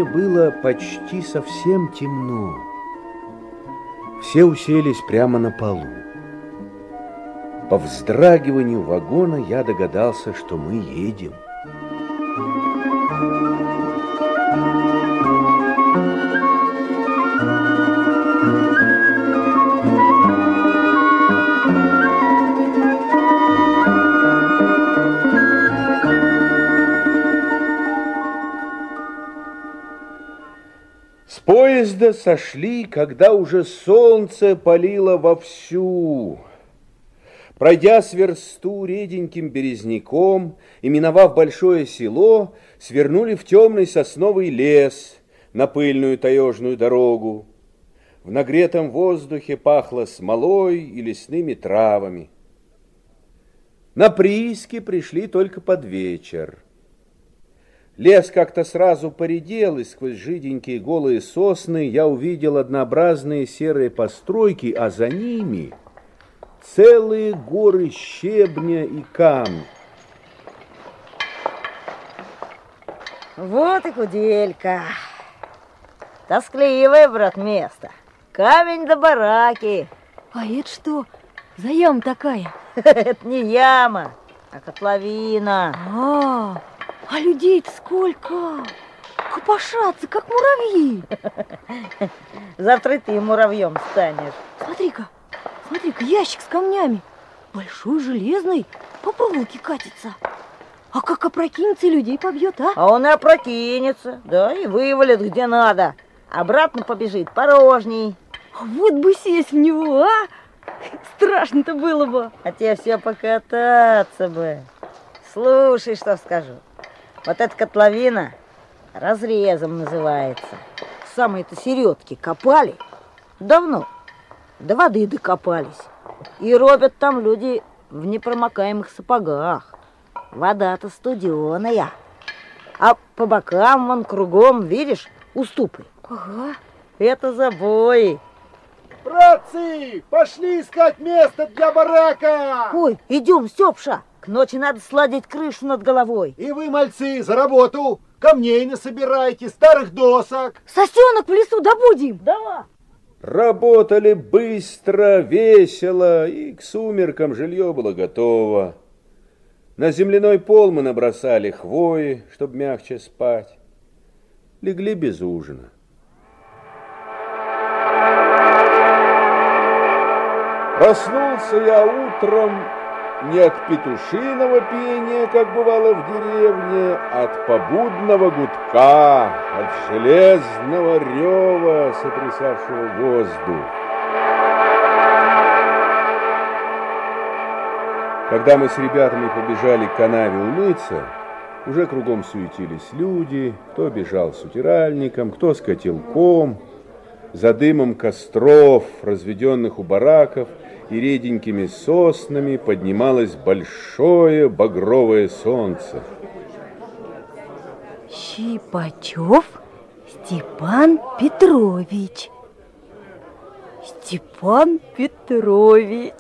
вагоне было почти совсем темно. Все уселись прямо на полу. По вздрагиванию вагона я догадался, что мы едем. С поезда сошли, когда уже солнце палило вовсю. Пройдя с версту реденьким березняком и миновав большое село, свернули в темный сосновый лес на пыльную таежную дорогу. В нагретом воздухе пахло смолой и лесными травами. На прииски пришли только под вечер. Лес как-то сразу поредел, и сквозь жиденькие голые сосны я увидел однообразные серые постройки, а за ними целые горы щебня и камня. Вот и Куделька. Тоскливое, брат, место. Камень да бараки. А это что за яма такая? Это не яма, а котловина. А людей-то сколько? Копошатся, как муравьи. Завтра ты муравьем станешь. Смотри-ка, ящик с камнями. Большой, железный, по проволоке катится. А как опрокинется и людей побьет, а? А он и опрокинется, да, и вывалит где надо. Обратно побежит порожней. Вот бы сесть в него, а? Страшно-то было бы. А тебе все покататься бы. Слушай, что скажу. Вот эта котловина разрезом называется. Самые-то середки копали давно. До воды докопались. И робят там люди в непромокаемых сапогах. Вода-то студеная. А по бокам, вон кругом, видишь, уступы. Ага. Это забои. Братцы, пошли искать место для барака! Ой, идем, Степша. К ночи надо сладить крышу над головой. И вы, мальцы, за работу! Камней насобирайте, старых досок. Сосенок в лесу добудем. Давай. Работали быстро, весело, и к сумеркам жилье было готово. На земляной пол мы набросали хвои, чтобы мягче спать. Легли без ужина. Проснулся я утром не от петушиного пения, как бывало в деревне, а от побудного гудка, от железного рева, сотрясавшего воздух. Когда мы с ребятами побежали к канаве умыться, уже кругом суетились люди, кто бежал с утиральником, кто с котелком. За дымом костров, разведенных у бараков, и реденькими соснами поднималось большое багровое солнце. Щипачев Степан Петрович. Степан Петрович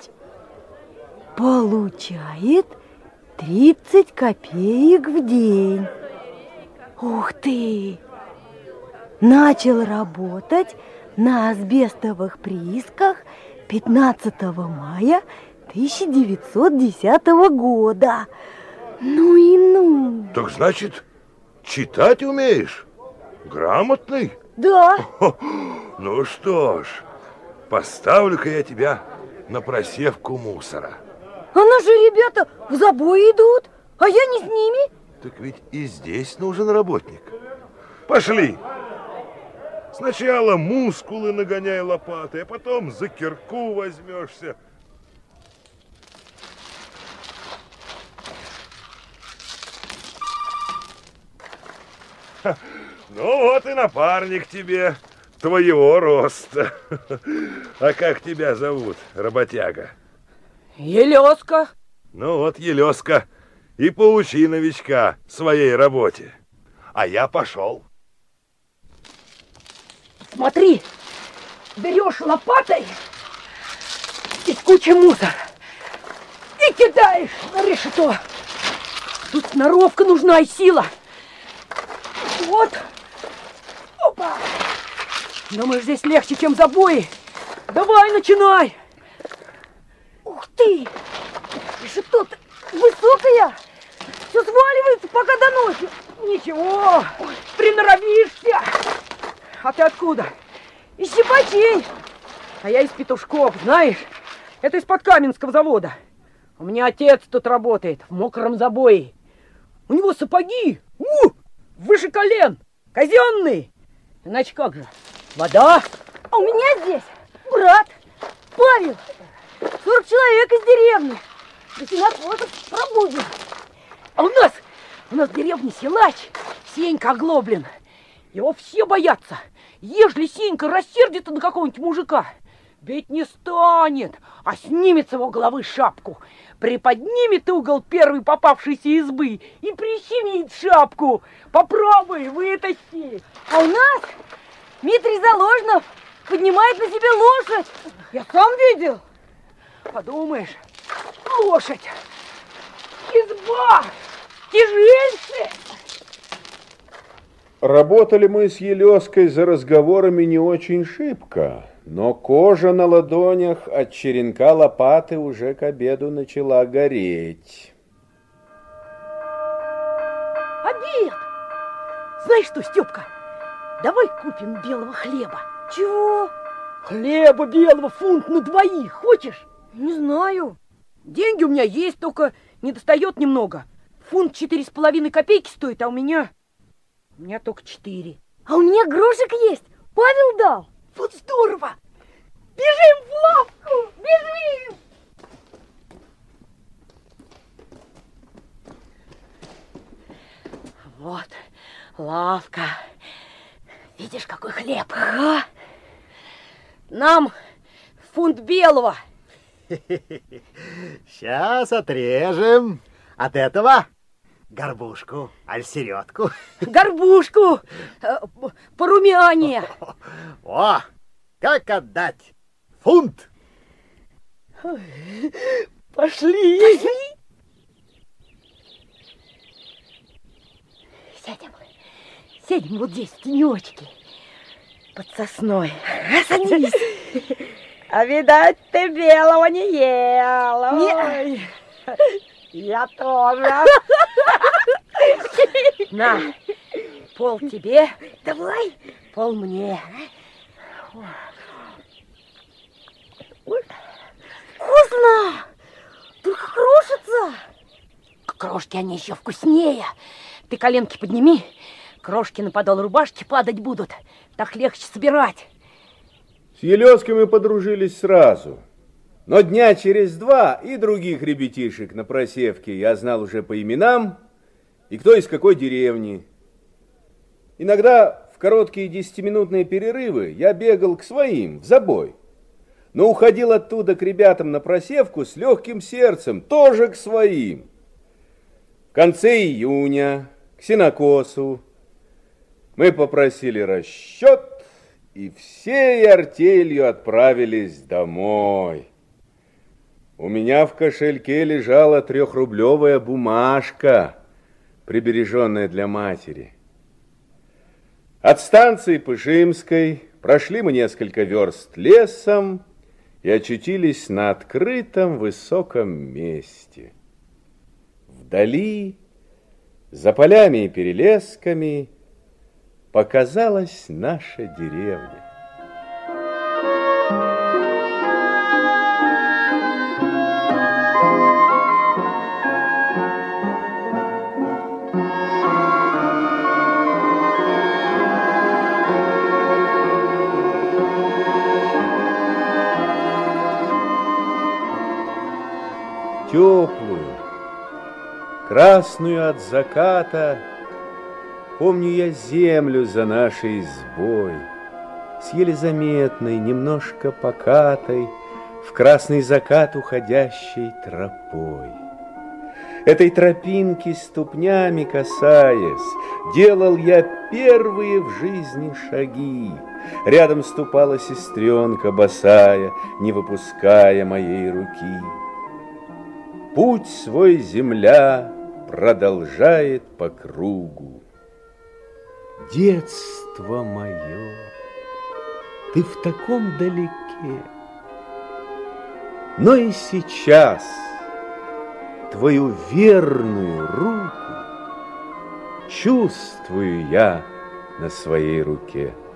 получает 30 копеек в день. Ух ты! Начал работать на асбестовых приисках 15 мая 1910 года. Ну и ну. Так значит, читать умеешь? Грамотный? Да. Ну что ж, поставлю-ка я тебя на просевку мусора. А наши ребята в забой идут, а я не с ними. Так ведь и здесь нужен работник. Пошли. Сначала мускулы нагоняй лопатой, а потом за кирку возьмешься. Ну вот и напарник тебе, твоего роста. А как тебя зовут, работяга? Елеска. Ну вот, Елеска, и поучи новичка своей работе. А я пошел. Смотри, берешь лопатой, здесь куча мусора, и кидаешь на решето. Тут сноровка нужна и сила. Вот, Думаешь, здесь легче, чем забои? Давай, начинай! Ух ты! Что-то высокая! Все сваливается, пока доносит. Ничего, приноровишься. А ты откуда? Из Щипачей. А я из Петушков, знаешь? Это из-под Каменского завода. У меня отец тут работает, в мокром забое. У него сапоги выше колен, казенные. Иначе как же? Вода? А у меня здесь брат Павел. 40 человек из деревни. До сенокосов пробудем. А у нас в деревне силач Сенька Оглоблин. Его все боятся. Ежели Сенька рассердится на какого-нибудь мужика, бить не станет, а снимет с его головы шапку, приподнимет угол первой попавшейся избы и прищемит шапку. Попробуй, вытащи. А у нас Дмитрий Заложнов поднимает на себе лошадь. Я сам видел. Подумаешь, лошадь, изба, тяжельцы. Работали мы с Елеской за разговорами не очень шибко, но кожа на ладонях от черенка лопаты уже к обеду начала гореть. Обед! Знаешь что, Степка, давай купим белого хлеба. Чего? Хлеба белого, фунт на двоих, хочешь? Не знаю. Деньги у меня есть, только не достает немного. Фунт 4,5 копейки стоит, а у меня только 4. А у меня грошек есть. Павел дал. Вот здорово! Бежим в лавку! Бежим! Вот лавка. Видишь, какой хлеб? Ага. Нам фунт белого. Сейчас отрежем от этого горбушку, аль середку. Горбушку, порумянее. О, как отдать? Фунт. Пошли. Сядем вот здесь, в тенечке, под сосной. Садись. А видать, ты белого не ела. Не. Ой, я тоже. На, пол тебе, Давай. пол мне. Вкусно. Только крошится. Крошки, они еще вкуснее. Ты коленки подними, крошки на подол рубашки падать будут. Так легче собирать. С Елеской мы подружились сразу. Но дня через 2 и других ребятишек на просевке я знал уже по именам и кто из какой деревни. Иногда в короткие 10-минутные перерывы я бегал к своим, в забой. Но уходил оттуда к ребятам на просевку с легким сердцем, тоже к своим. В конце июня, к сенокосу, мы попросили расчет и всей артелью отправились домой. У меня в кошельке лежала 3-рублевая бумажка, прибереженная для матери. От станции Пышимской прошли мы несколько верст лесом и очутились на открытом высоком месте. Вдали, за полями и перелесками, показалась наша деревня. Теплую, красную от заката, помню я землю за нашей избой, с еле заметной, немножко покатой, в красный закат уходящей тропой. Этой тропинки ступнями касаясь, делал я первые в жизни шаги. Рядом ступала сестренка босая, не выпуская моей руки. Путь свой земля продолжает по кругу. Детство мое, ты в таком далеке. Но и сейчас твою верную руку чувствую я на своей руке.